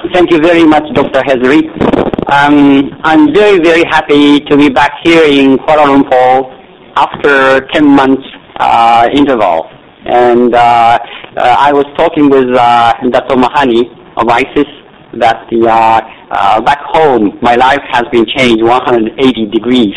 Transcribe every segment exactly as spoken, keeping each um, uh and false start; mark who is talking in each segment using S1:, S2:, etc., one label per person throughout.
S1: Thank you very much, Doctor Hezri. Um, I'm very, very happy to be back here in Kuala Lumpur after ten months uh, interval. And uh, uh, I was talking with uh, Doctor Mahani of ISIS that the, uh, uh, back home my life has been changed one hundred eighty degrees.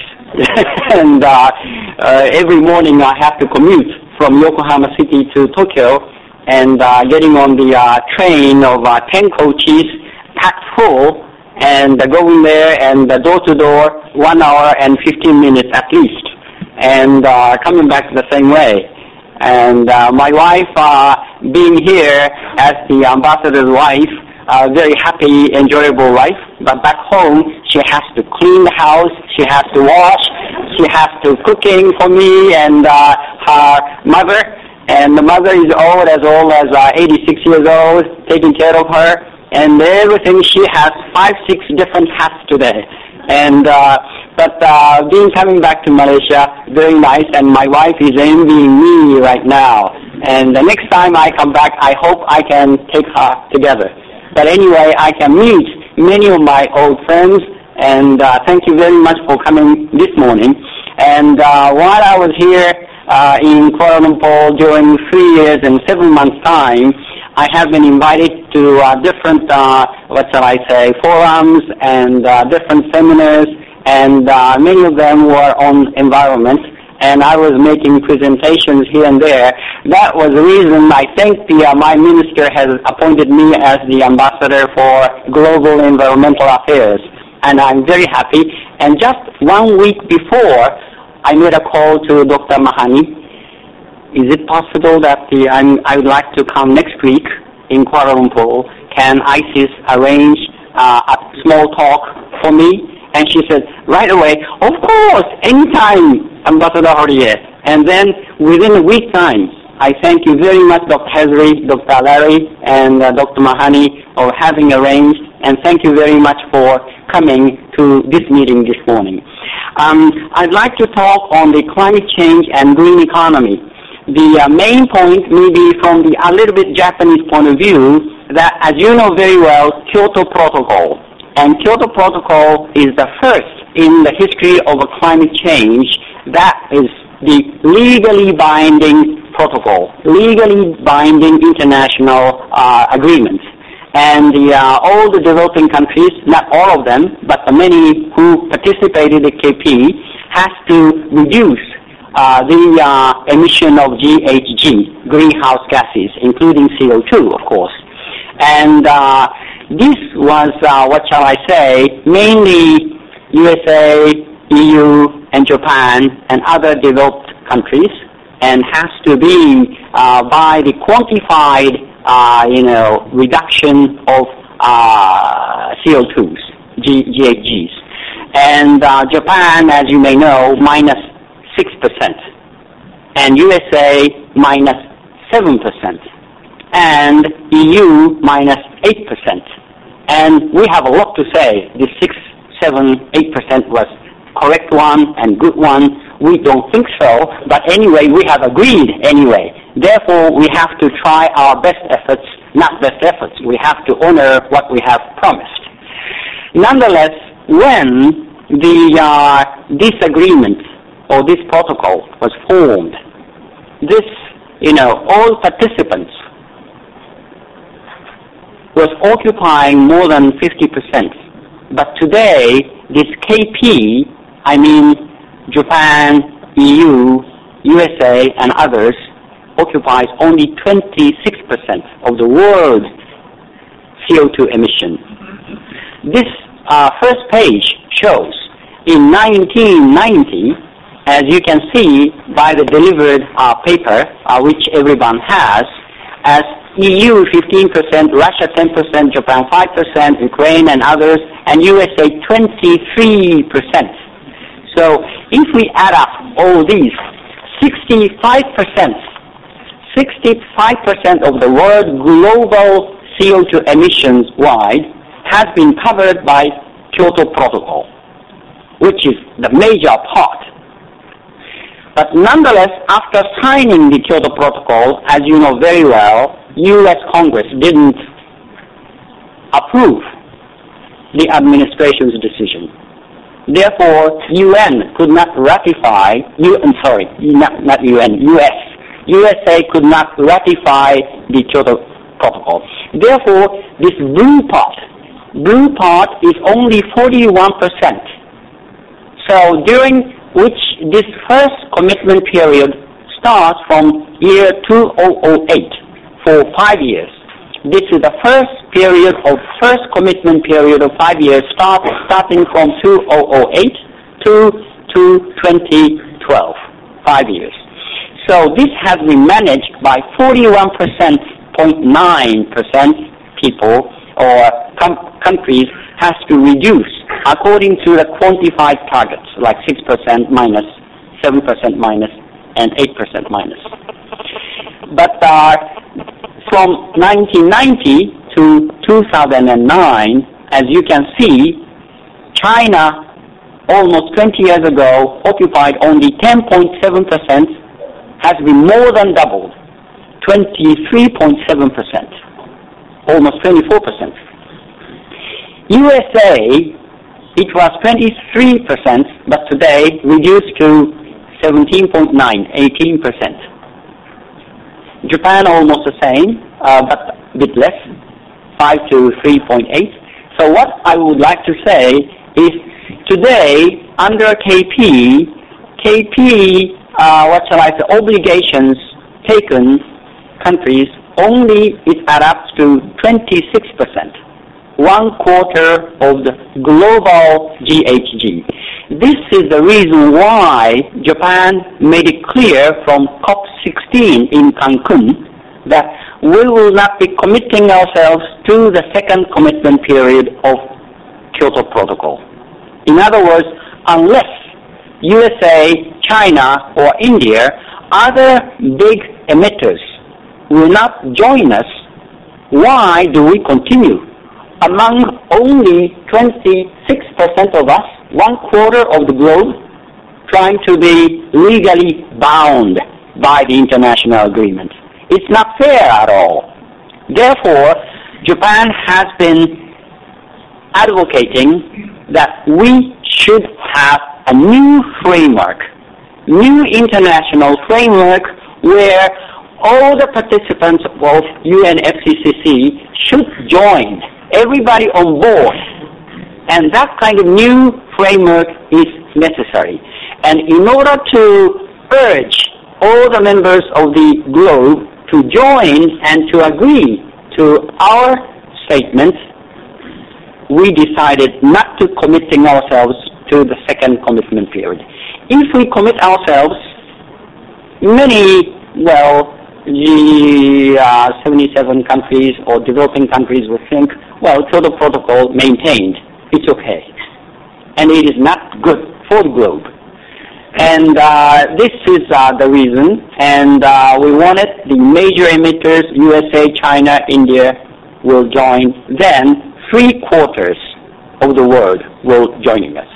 S1: and uh, uh, every morning I have to commute from Yokohama City to Tokyo, and uh, getting on the uh, train of uh, ten coaches packed full, and uh, going there and uh, door to door, one hour and fifteen minutes at least, and uh, coming back the same way. And uh, my wife, uh, being here as the ambassador's wife, uh, very happy, enjoyable life. But back home, she has to clean the house, she has to wash, she has to cooking for me and uh, her mother. And the mother is old, as old as uh, eighty-six years old, taking care of her. And everything, she has five, six different hats today. And uh, but uh, being coming back to Malaysia, very nice, and my wife is envying me right now. And the next time I come back, I hope I can take her together. But anyway, I can meet many of my old friends, and uh, thank you very much for coming this morning. And uh, while I was here uh, in Kuala Lumpur during three years and seven months' time, I have been invited to uh, different, uh, what shall I say, forums and uh, different seminars, and uh, many of them were on environment, and I was making presentations here and there. That was the reason I think the, uh, my minister has appointed me as the ambassador for global environmental affairs, and I'm very happy. And just one week before, I made a call to Doctor Mahani. Is it possible that the, I'm, I would like to come next week in Kuala Lumpur? Can ISIS arrange uh, a small talk for me? And she said, right away, of course, anytime, Ambassador Horier. And then within a week time, I thank you very much, Doctor Hezri, Doctor Larry, and uh, Doctor Mahani, for having arranged, and thank you very much for coming to this meeting this morning. Um, I'd like to talk on the climate change and green economy. The uh, main point may be from the a little bit Japanese point of view, that, as you know very well, Kyoto Protocol. And Kyoto Protocol is the first in the history of a climate change that is the legally binding protocol, legally binding international uh, agreement. And the, uh, all the developing countries, not all of them, but the many who participated in K P, has to reduce uh, the uh, emission of G H G, greenhouse gases, including C O two, of course. And uh, this was, uh, what shall I say, mainly U S A, E U, and Japan, and other developed countries, and has to be uh, by the quantified, uh, you know, reduction of uh, C O twos, G H Gs. And uh, Japan, as you may know, minus six percent, and U S A minus seven percent, and E U minus eight percent. And we have a lot to say. The six, seven, eight percent was correct one and good one. We don't think so, but anyway, we have agreed anyway. Therefore, we have to try our best efforts, not best efforts. We have to honor what we have promised. Nonetheless, when the uh, this agreement or this protocol was formed, this, you know, all participants was occupying more than fifty percent. But today, this K P, I mean Japan, E U, U S A, and others, occupies only twenty-six percent of the world's C O two emission. This uh, first page shows in nineteen ninety, as you can see by the delivered uh, paper, uh, which everyone has, as E U fifteen percent, Russia ten percent, Japan five percent, Ukraine and others, and U S A twenty-three percent. So if we add up all these, sixty-five percent, sixty-five percent of the world global C O two emissions wide has been covered by Kyoto Protocol, which is the major part. But nonetheless, after signing the Kyoto Protocol, as you know very well, U S Congress didn't approve the administration's decision. Therefore, U N could not ratify, U, I'm sorry, not, not U N, U S. U S A could not ratify the Kyoto Protocol. Therefore, this blue part, blue part is only forty-one percent. So during which this first commitment period starts from year two thousand eight for five years. This is the first period of first commitment period of five years, start, starting from two thousand eight to, to twenty twelve, five years. So this has been managed by forty-one percent, zero point nine percent people or com- countries has to reduce according to the quantified targets, like six percent minus, seven percent minus, and eight percent minus. But uh, from nineteen ninety to two thousand nine, as you can see, China almost twenty years ago occupied only ten point seven percent, has been more than doubled, twenty-three point seven percent, almost twenty-four percent. U S A, it was twenty-three percent, but today reduced to seventeen point nine, eighteen percent. Japan almost the same, uh, but a bit less, five to three point eight. So what I would like to say is today under K P, K P, uh, what shall I say, obligations taken countries only it adds up to twenty-six percent, one quarter of the global G H G. This is the reason why Japan made it clear from COP sixteen in Cancun that we will not be committing ourselves to the second commitment period of Kyoto Protocol. In other words, unless U S A, China, or India, other big emitters will not join us, why do we continue? Among only twenty-six percent of us, one quarter of the globe, trying to be legally bound by the international agreement. It's not fair at all. Therefore, Japan has been advocating that we should have a new framework, new international framework where all the participants of U N F C C C should join, everybody on board. And that kind of new framework is necessary. And in order to urge all the members of the globe to join and to agree to our statement, we decided not to committing ourselves to the second commitment period. If we commit ourselves, many, well, the uh, seventy-seven countries or developing countries will think, well, Kyoto Protocol maintained, it's okay. And it is not good for the globe. And uh, this is uh, the reason, and uh, we wanted the major emitters, U S A, China, India, will join. Then three quarters of the world will join us.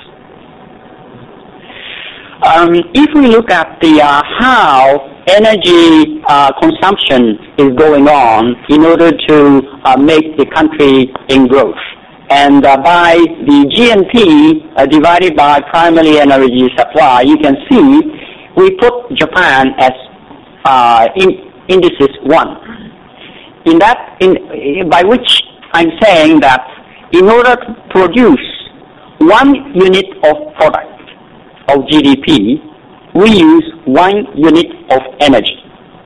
S1: Um, if we look at the uh, how energy uh, consumption is going on in order to uh, make the country in growth, and uh, by the G N P uh, divided by primary energy supply, you can see we put Japan as uh, in indices one. In that, in, by which I'm saying that in order to produce one unit of product of G D P, we use one unit of energy.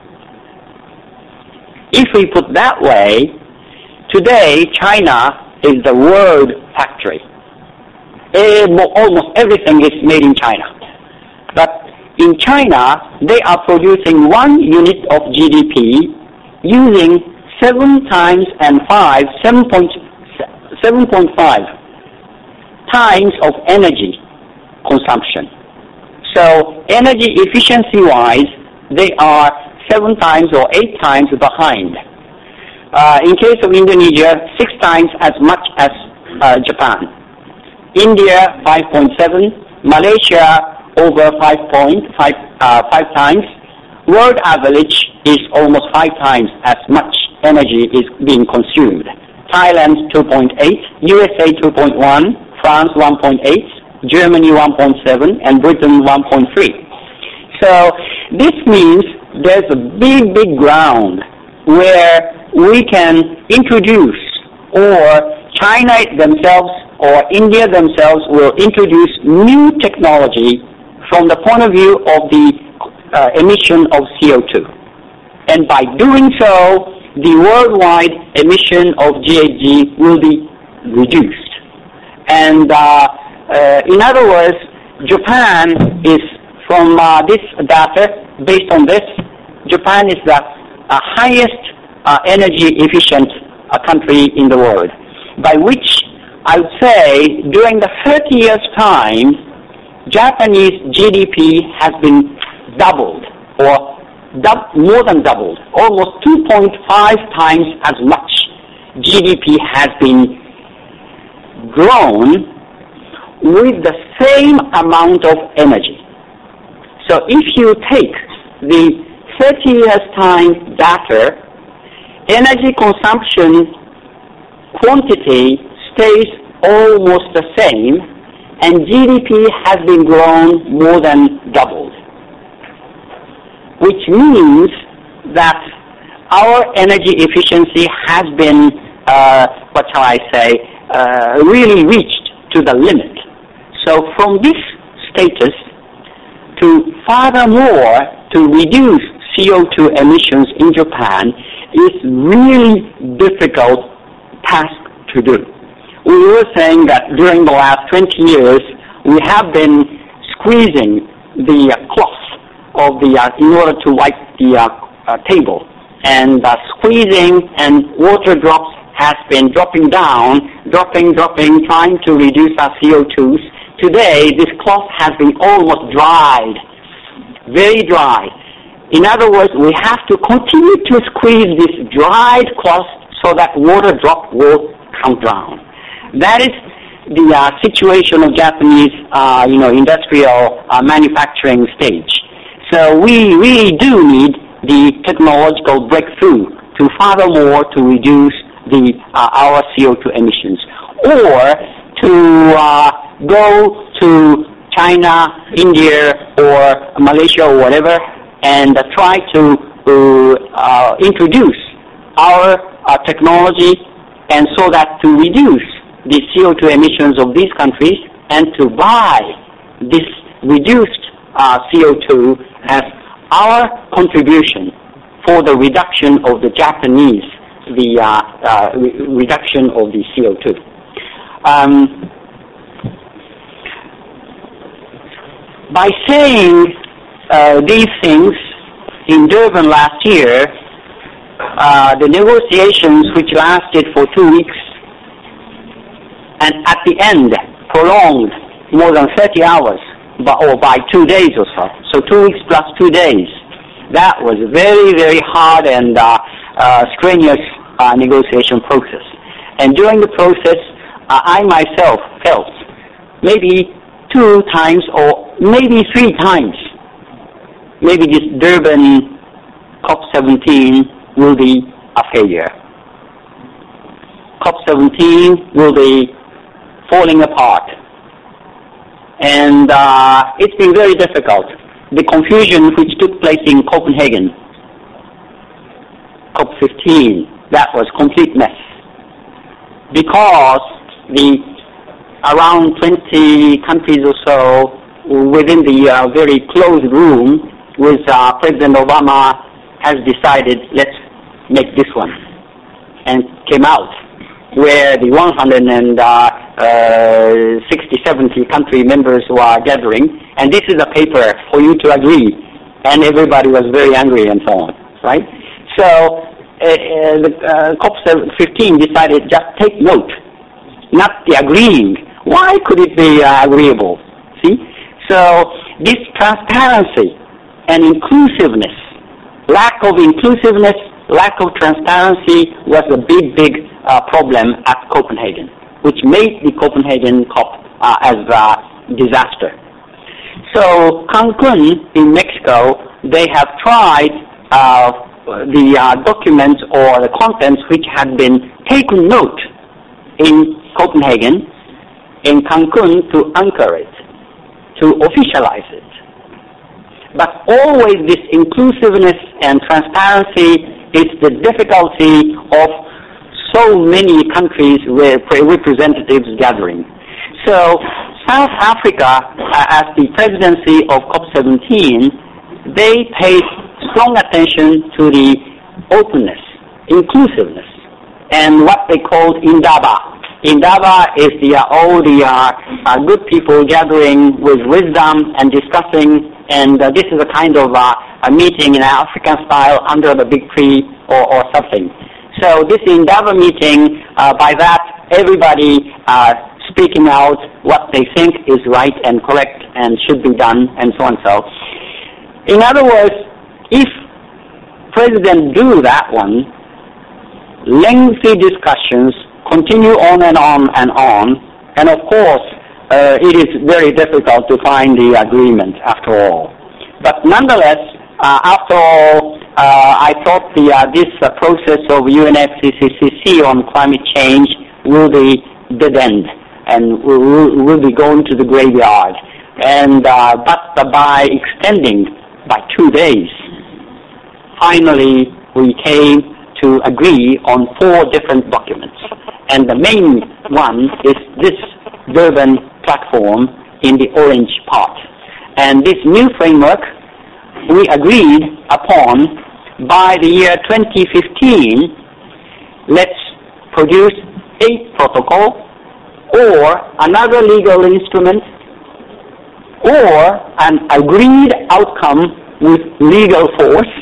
S1: If we put that way, today China is the world factory. Almost everything is made in China. But in China, they are producing one unit of G D P using seven times and five, seven point five times of energy consumption. So energy efficiency-wise, they are seven times or eight times behind. Uh, in case of Indonesia, six times as much as uh, Japan. India, five point seven. Malaysia, over five point five uh, five times. World average is almost five times as much energy is being consumed Thailand two point eight, U S A two point one, France one point eight, Germany one point seven, and Britain one point three. So this means there's a big, big ground where we can introduce, or China themselves or India themselves will introduce new technology from the point of view of the uh, emission of C O two. And by doing so, the worldwide emission of G H G will be reduced. And uh, uh, in other words, Japan is, from uh, this data, based on this, Japan is the uh, highest uh, energy efficient uh, country in the world, by which I would say during the thirty years time, Japanese G D P has been doubled, or dub- more than doubled, almost two point five times as much G D P has been grown with the same amount of energy. So if you take the thirty years time data, energy consumption quantity stays almost the same, and G D P has been grown more than doubled, which means that our energy efficiency has been, uh, what shall I say, uh, really reached to the limit. So from this status to furthermore to reduce C O two emissions in Japan is really difficult task to do. We were saying that during the last twenty years, we have been squeezing the uh, cloth of the, uh, in order to wipe the uh, uh, table. And uh, squeezing and water drops has been dropping down, dropping, dropping, trying to reduce our C O twos. Today, this cloth has been almost dried, very dry. In other words, we have to continue to squeeze this dried cloth so that water drop will come down. That is the uh, situation of Japanese, uh, you know, industrial uh, manufacturing stage. So we really do need the technological breakthrough to furthermore to reduce the uh, our C O two emissions, or to uh, go to China, India, or Malaysia, or whatever, and uh, try to uh, introduce our uh, technology, and so that to reduce the C O two emissions of these countries, and to buy this reduced uh, C O two as our contribution for the reduction of the Japanese, the uh, uh, re- reduction of the C O two. Um, by saying uh, these things in Durban last year, uh, the negotiations which lasted for two weeks and at the end prolonged more than thirty hours, but, or by two days or so. So two weeks plus two days. That was a very, very hard and uh, uh, strenuous uh, negotiation process. And during the process, uh, I myself felt maybe two times or maybe three times, maybe this Durban COP seventeen will be a failure. COP seventeen will be falling apart. And uh, it's been very difficult. The confusion which took place in Copenhagen, COP fifteen, that was complete mess. Because the around twenty countries or so within the uh, very closed room with uh, President Obama has decided, let's make this one, and came out where the one hundred sixty, seventy country members were gathering, and this is a paper for you to agree, and everybody was very angry and so on, right? So uh, uh, the uh, COP fifteen decided just take note, not the agreeing. Why could it be uh, agreeable? See? So this transparency and inclusiveness, lack of inclusiveness, lack of transparency was a big, big uh, problem at Copenhagen, which made the Copenhagen COP uh, as a disaster. So Cancun in Mexico, they have tried uh, the uh, documents or the contents which had been taken note in Copenhagen, in Cancun, to anchor it, to officialize it. But always this inclusiveness and transparency is the difficulty of so many countries with representatives gathering. So South Africa, uh, as the presidency of COP seventeen, they paid strong attention to the openness, inclusiveness, and what they called Indaba. Indaba is the, uh, all the uh, uh, good people gathering with wisdom and discussing, and uh, this is a kind of uh, a meeting in African style under the big tree or, or something. So this Indaba meeting, uh, by that everybody uh, speaking out what they think is right and correct and should be done, and so on and so. In other words, if President do that one, lengthy discussions continue on and on and on, and of course uh, it is very difficult to find the agreement after all. But nonetheless, uh, after all, uh, I thought the, uh, this uh, process of U N F C C C on climate change will be dead end, and will, will be going to the graveyard. And uh, but uh, by extending by two days, finally we came to agree on four different documents. And the main one is this Durban platform in the orange part. And this new framework we agreed upon by the year twenty fifteen. Let's produce a protocol or another legal instrument or an agreed outcome with legal force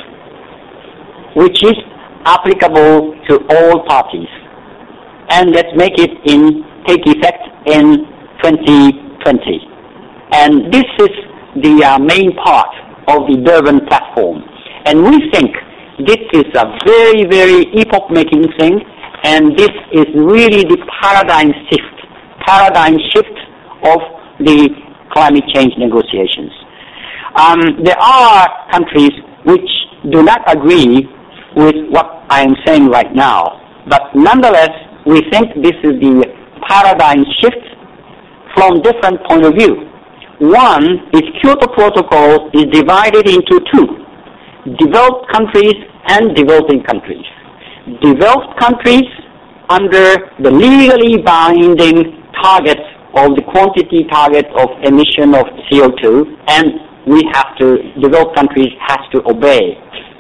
S1: which is applicable to all parties. And let's make it in take effect in twenty twenty. And this is the uh, main part of the Durban platform. And we think this is a very, very epoch-making thing, and this is really the paradigm shift, paradigm shift of the climate change negotiations. Um, there are countries which do not agree with what I am saying right now, but nonetheless, we think this is the paradigm shift from different point of view. One is Kyoto Protocol is divided into two, developed countries and developing countries. Developed countries under the legally binding targets of the quantity target of emission of C O two, and we have to, developed countries has to obey.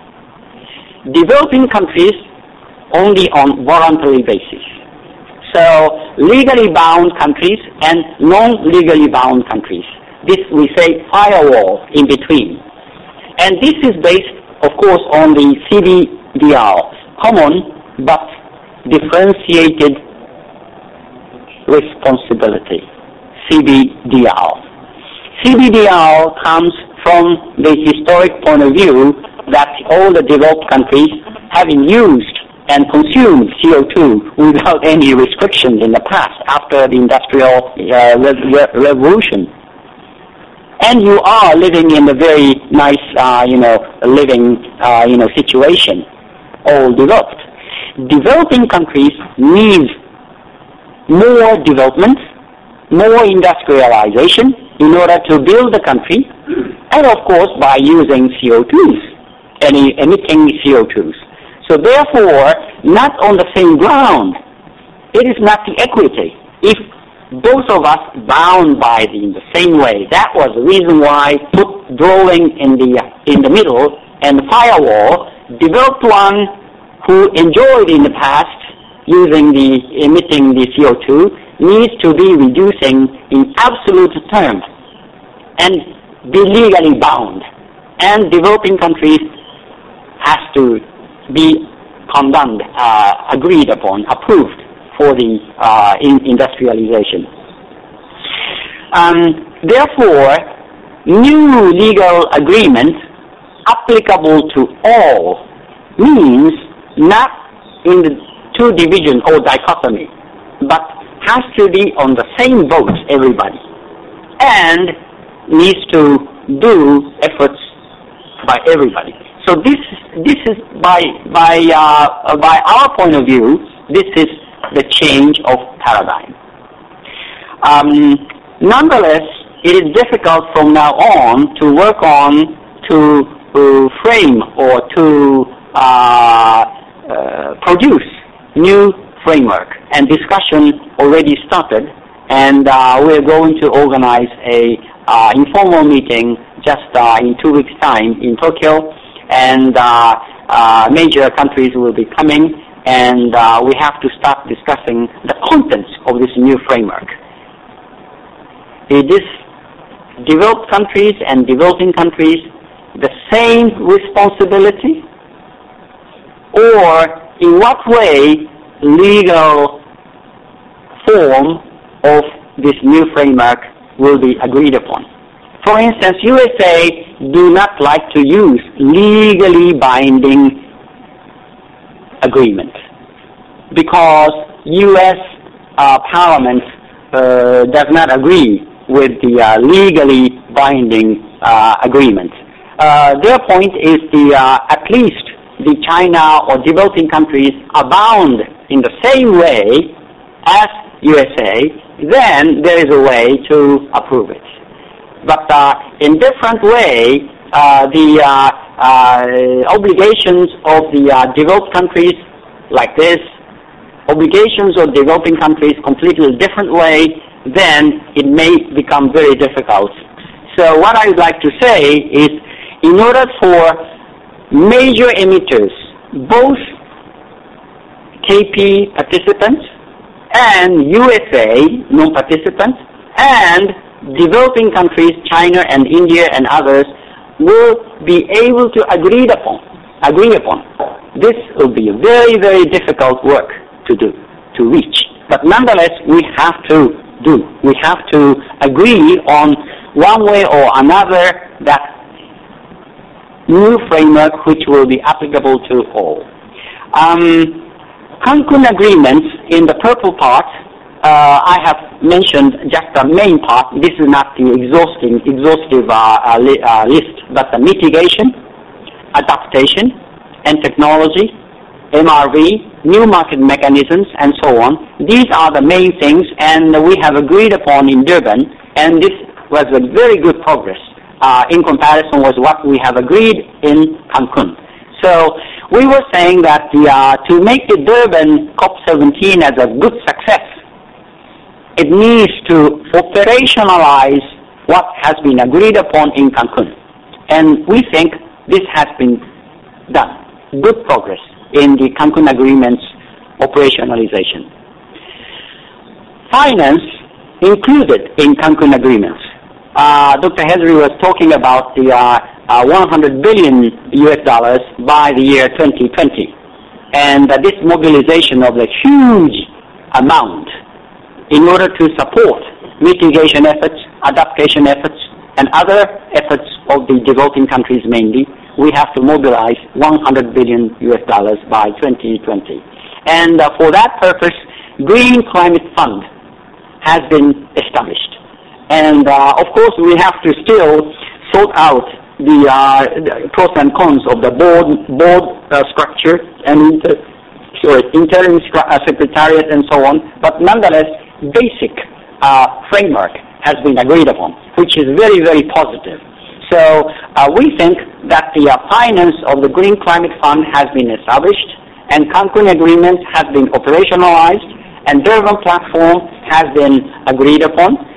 S1: Developing countries only on voluntary basis. So legally bound countries and non-legally bound countries. This we say firewall in between. And this is based, of course, on the C B D R, common but differentiated responsibility, C B D R. C B D R comes from the historic point of view that all the developed countries having used and consumed C O two without any restrictions in the past after the industrial uh, re re revolution. And you are living in a very nice, uh, you know, living, uh, you know, situation, all developed. Developing countries need more development, more industrialization in order to build the country, and of course by using C O twos, any emitting C O twos. So therefore, not on the same ground. It is not the equity. If both of us bound by the, in the same way, that was the reason why put drawing in the in the middle and the firewall, developed one who enjoyed in the past using the emitting the C O two needs to be reducing in absolute terms and be legally bound. And developing countries has to be condoned, uh, agreed upon, approved for the uh, in industrialization. Um, therefore, new legal agreement applicable to all means not in the two division or dichotomy, but has to be on the same boat, everybody, and needs to do efforts by everybody. So this this is by by uh, by our point of view, this is the change of paradigm. Um, nonetheless, it is difficult from now on to work on to uh, frame or to uh, uh, produce new framework, and discussion already started, and uh, we're going to organize a uh, informal meeting just uh, in two weeks' time in Tokyo, and uh, uh, major countries will be coming, and uh, we have to start discussing the contents of this new framework. It is developed countries and developing countries the same responsibility, or in what way legal form of this new framework will be agreed upon. For instance, U S A do not like to use legally binding agreement because U S uh, Parliament uh, does not agree with the uh, legally binding uh, agreement. Uh, their point is the uh, at least the China or developing countries are bound in the same way as U S A, then there is a way to approve it. But uh, in different way, uh, the uh, uh, obligations of the uh, developed countries like this, obligations of developing countries completely different way, then it may become very difficult. So what I would like to say is, in order for major emitters, both K P participants and U S A non-participants and developing countries, China and India and others, will be able to agree upon, agree upon. This will be a very, very difficult work to do, to reach. But nonetheless, we have to do. We have to agree on one way or another that new framework which will be applicable to all. Um, Cancun agreements in the purple part, uh, I have mentioned just the main part. This is not the exhausting, exhaustive uh, uh, li uh, list, but the mitigation, adaptation, and technology, M R V, new market mechanisms, and so on. These are the main things, and we have agreed upon in Durban, and this was a very good progress uh, in comparison with what we have agreed in Cancun. So we were saying that the, uh, to make the Durban COP seventeen as a good success, it needs to operationalize what has been agreed upon in Cancun. And we think this has been done. Good progress in the Cancun agreement's operationalization. Finance included in Cancun agreements. Uh, Doctor Hezri was talking about the uh, uh, one hundred billion U S dollars by the year twenty twenty. And uh, this mobilization of a huge amount in order to support mitigation efforts, adaptation efforts, and other efforts of the developing countries mainly, we have to mobilize one hundred billion U S dollars by twenty twenty. And uh, for that purpose, Green Climate Fund has been established. And uh, of course, we have to still sort out the, uh, the pros and cons of the board, board uh, structure and uh, sorry, interim uh, secretariat and so on. But nonetheless, basic uh, framework has been agreed upon, which is very, very positive. So uh, we think that the uh, finance of the Green Climate Fund has been established, and Cancun Agreement has been operationalized, and Durban Platform has been agreed upon.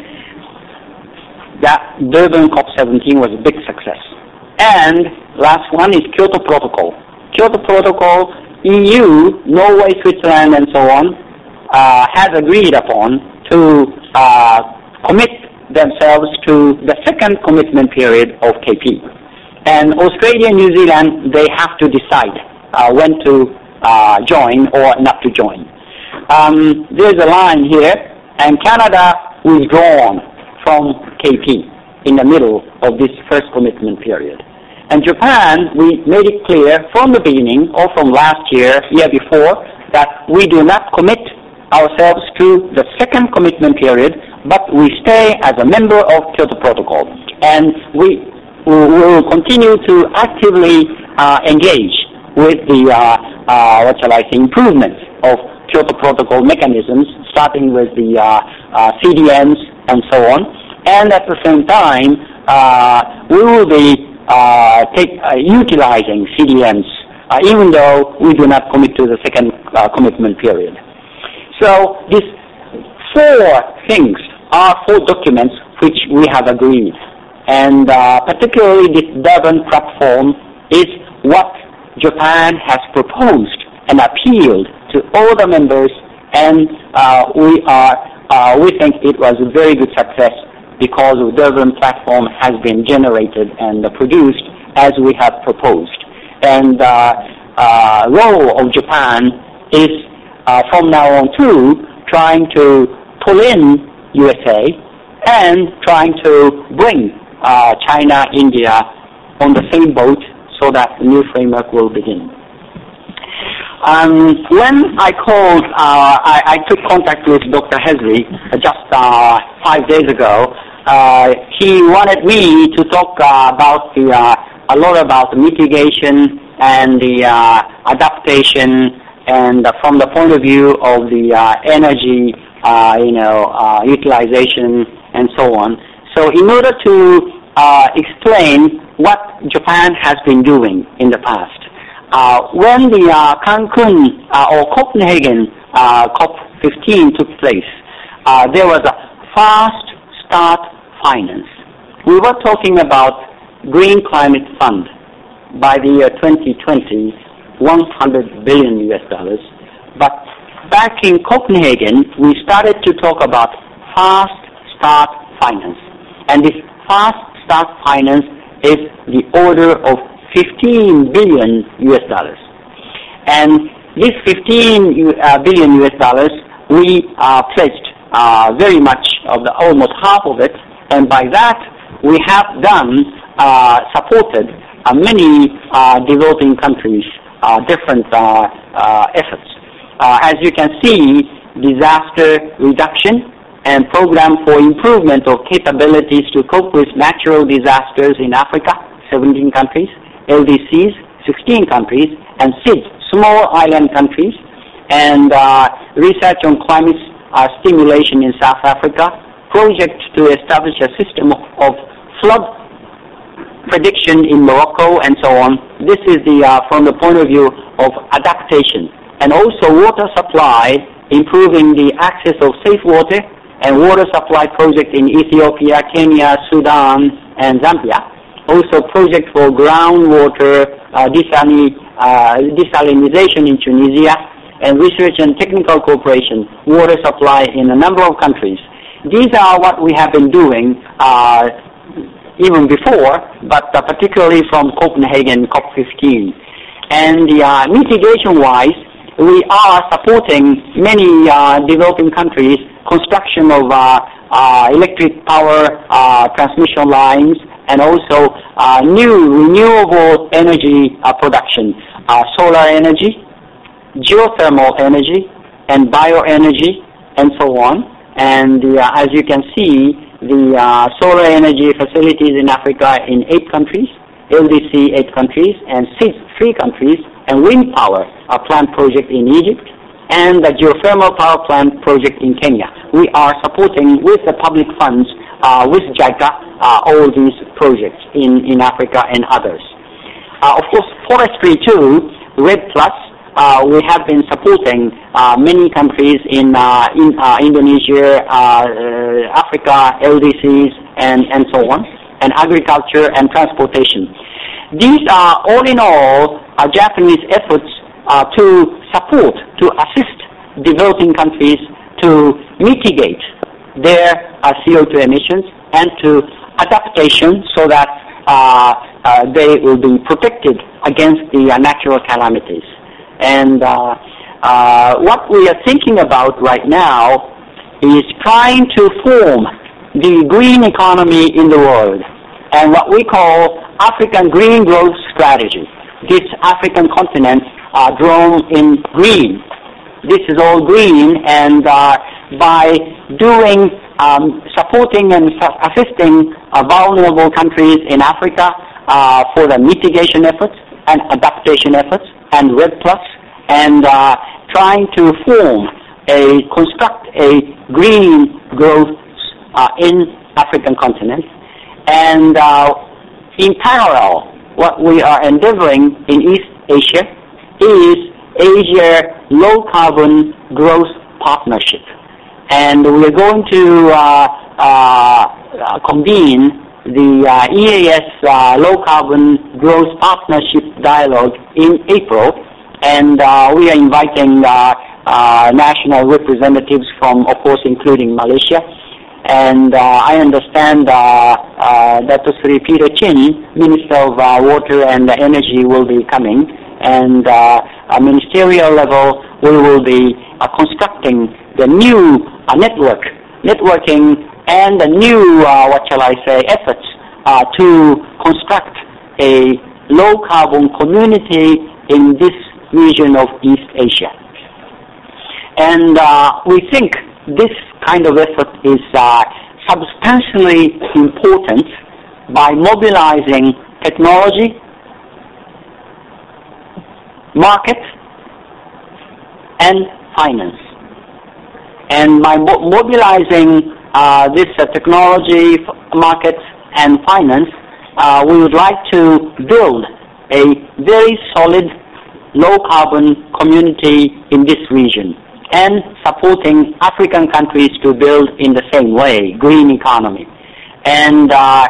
S1: That Durban COP seventeen was a big success. And last one is Kyoto Protocol. Kyoto Protocol, E U, Norway, Switzerland, and so on, uh, has agreed upon to uh, commit themselves to the second commitment period of K P. And Australia and New Zealand, they have to decide uh, when to uh, join or not to join. Um, there's a line here, and Canada withdrawn from K P in the middle of this first commitment period. And Japan, we made it clear from the beginning, or from last year, year before, that we do not commit ourselves to the second commitment period, but we stay as a member of Kyoto Protocol. And we will continue to actively uh, engage with the, uh, uh, what shall I say, improvement of Kyoto Protocol mechanisms, starting with the uh, uh, C D Ms and so on. And at the same time, uh, we will be uh, take, uh, utilizing C D Ms, uh, even though we do not commit to the second uh, commitment period. So these four things are four documents which we have agreed. And uh, particularly this Durban platform is what Japan has proposed and appealed to all the members, and uh, we are uh, we think it was a very good success because the Durban platform has been generated and uh, produced as we have proposed. And uh, uh, role of Japan is uh, from now on to trying to pull in U S A and trying to bring uh, China, India on the same boat so that the new framework will begin. Um, when I called, uh, I, I took contact with Doctor Hezri uh, just uh, five days ago. Uh, he wanted me to talk uh, about the, uh, a lot about the mitigation and the uh, adaptation, and uh, from the point of view of the uh, energy, uh, you know, uh, utilization and so on. So in order to uh, explain what Japan has been doing in the past, uh, when the uh, Cancun uh, or Copenhagen uh, COP fifteen took place, uh, there was a fast start finance. We were talking about Green Climate Fund by the year twenty twenty, one hundred billion U S dollars. But back in Copenhagen, we started to talk about fast start finance. And this fast start finance is the order of fifteen billion U S dollars. And this fifteen billion U S dollars, we uh, pledged uh, very much of the, almost half of it. And by that, we have done, uh, supported uh, many uh, developing countries, uh, different uh, uh, efforts. Uh, as you can see, disaster reduction and program for improvement of capabilities to cope with natural disasters in Africa, seventeen countries, L D Cs, sixteen countries, and S I D S, small island countries, and uh, research on climate uh, stimulation in South Africa, project to establish a system of, of flood prediction in Morocco, and so on. This is the uh, from the point of view of adaptation, and also water supply, improving the access of safe water, and water supply project in Ethiopia, Kenya, Sudan, and Zambia. Also project for groundwater uh, desalin, uh, desalinization in Tunisia, and research and technical cooperation, water supply in a number of countries. These are what we have been doing uh, even before, but uh, particularly from Copenhagen COP fifteen. And uh, mitigation-wise, we are supporting many uh, developing countries construction of uh, uh, electric power uh, transmission lines, and also uh, new renewable energy uh, production, uh, solar energy, geothermal energy, and bioenergy, and so on. And uh, as you can see, the uh, solar energy facilities in Africa in eight countries, L D C eight countries, and S I D S three countries, and wind power a plant project in Egypt, and the geothermal power plant project in Kenya. We are supporting with the public funds, uh, with JICA, uh, all these projects in, in Africa and others. Uh, of course, forestry too, RED Plus, uh, we have been supporting uh, many countries in, uh, in uh, Indonesia, uh, uh, Africa, L D Cs, and, and so on, and agriculture and transportation. These are all in all uh, Japanese efforts uh, to support, to assist developing countries to mitigate their uh, C O two emissions and to adaptation so that uh, uh, they will be protected against the uh, natural calamities. And uh, uh, what we are thinking about right now is trying to form the green economy in the world, and what we call African Green Growth Strategy. This African continent uh, drawn in green. This is all green, and uh, by doing, um, supporting and assisting uh, vulnerable countries in Africa uh, for the mitigation efforts, and adaptation efforts and RED Plus, and uh, trying to form a, construct a green growth uh, in African continent. And uh, in parallel, what we are endeavoring in East Asia is Asia Low Carbon Growth Partnership. And we are going to uh, uh, convene the uh, E A S uh, Low Carbon Growth Partnership Dialogue in April, and uh, we are inviting uh, uh, national representatives from, of course, including Malaysia. And uh, I understand uh, uh, Doctor Sri Peter Chin, Minister of uh, Water and Energy, will be coming. And uh, at ministerial level, we will be uh, constructing the new uh, network, networking and the new, uh, what shall I say, efforts uh, to construct a low-carbon community in this region of East Asia. And uh, we think this kind of effort is uh, substantially important by mobilizing technology, market, and finance. And by mo mobilizing uh, this uh, technology, market, and finance, uh, we would like to build a very solid low-carbon community in this region, and supporting African countries to build in the same way, green economy. And uh,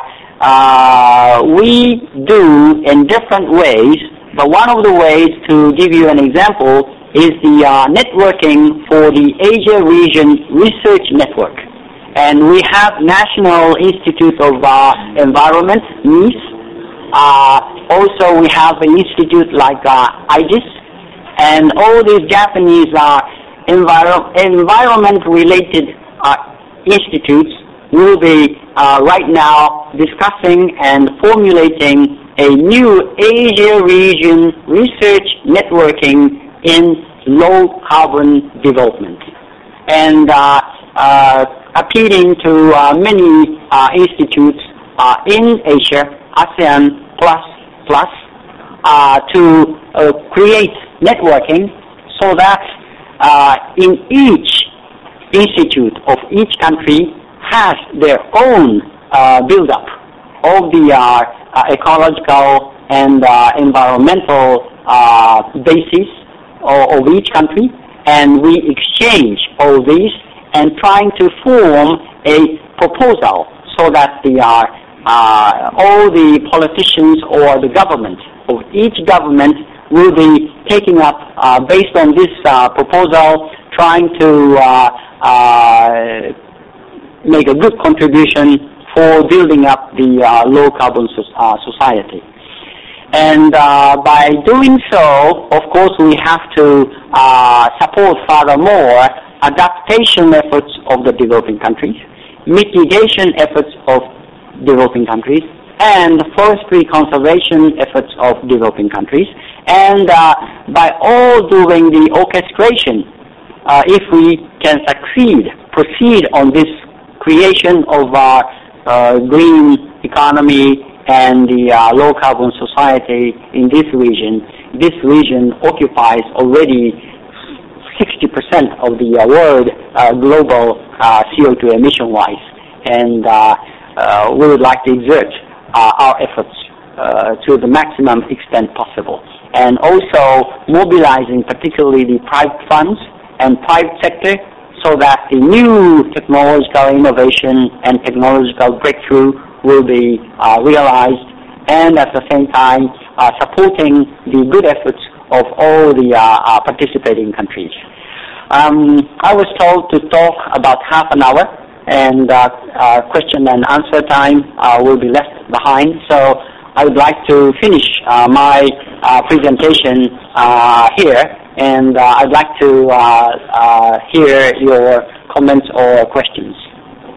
S1: uh, we do in different ways, but one of the ways, to give you an example, is the uh, networking for the Asia Region Research Network. And we have National Institute of uh, Environment, NIES. Uh, also, we have an institute like uh, I G I S, and all these Japanese uh, enviro environment-related uh, institutes will be uh, right now discussing and formulating a new Asia region research networking in low-carbon development, and uh, uh, appealing to uh, many uh, institutes uh, in Asia, ASEAN plus plus, uh, to uh, create networking so that uh, in each institute of each country has their own uh, build-up of the uh, uh, ecological and uh, environmental uh, basis of, of each country, and we exchange all these and trying to form a proposal so that the uh, uh, all the politicians or the government of each government will be taking up uh, based on this uh, proposal, trying to uh, uh, make a good contribution for building up the uh, low carbon so uh, society. And uh, by doing so, of course, we have to uh, support furthermore adaptation efforts of the developing countries, mitigation efforts of developing countries, and forestry conservation efforts of developing countries. And uh, by all doing the orchestration, uh, if we can succeed, proceed on this creation of uh, uh, green economy and the uh, low-carbon society in this region, this region occupies already sixty percent of the uh, world uh, global uh, C O two emission-wise. And uh, uh, we would like to exert uh, our efforts uh, to the maximum extent possible. And also mobilizing particularly the private funds and private sector so that the new technological innovation and technological breakthrough will be uh, realized, and at the same time uh, supporting the good efforts of all the uh, uh, participating countries. Um, I was told to talk about half an hour, and uh, uh, question and answer time uh, will be left behind. So I would like to finish uh, my uh, presentation uh, here, and uh, I'd like to uh, uh, hear your comments or questions.